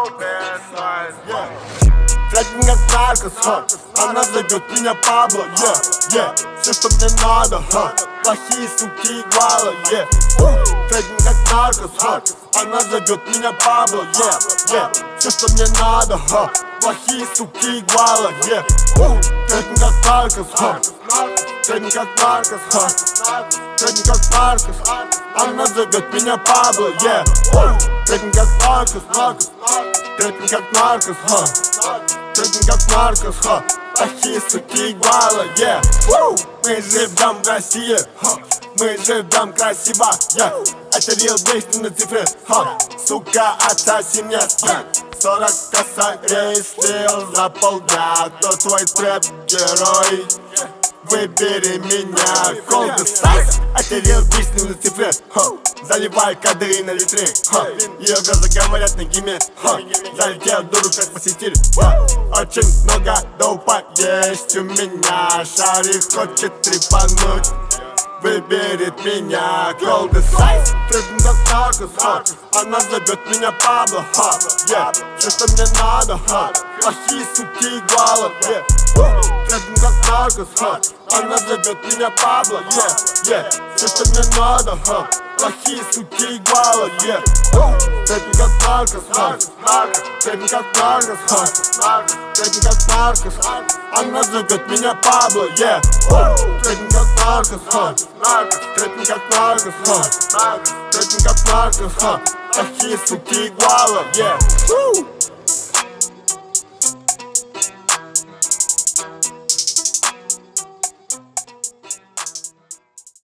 Трекинг как наркос, она зовет меня Пабло, все, что мне надо, плохие суки и гвала, Трекинг как наркос, она зовет меня Пабло, все, что мне надо, плохие суки и гвала, Трекинг как наркос, трекинг как наркос, трекинг как наркос, она зовет меня Пабло, трекинг как наркос, трекинг как наркос, трекинг как наркос, плохие суки и гвала, Мы живем в России, мы живем красиво, Это real бейсты на цифре, сука, отсоси мне 40 косарей слил за полдня. Кто твой трэп-герой? Выбери меня. Cold size, это real бейсты на цифре, Заливай коды на литре, Ее глаза говорят на гиме, Залетел дуру как посетитель, Очень много доупа есть у меня. Шарик хочет трепануть, выберет меня. Cold size, трекинг как наркос, она зовет меня Пабло, все, что мне надо, плохие суки и гвала, Трекинг как наркос, она зовет меня Пабло, все, что мне надо, плохие суки и гвала, Трекинг как наркос, трекинг как наркос, трекинг как наркос, она зовет меня Пабло, Трекинг как наркос, трекинг как наркос, трекинг как наркос, плохие суки и гвала,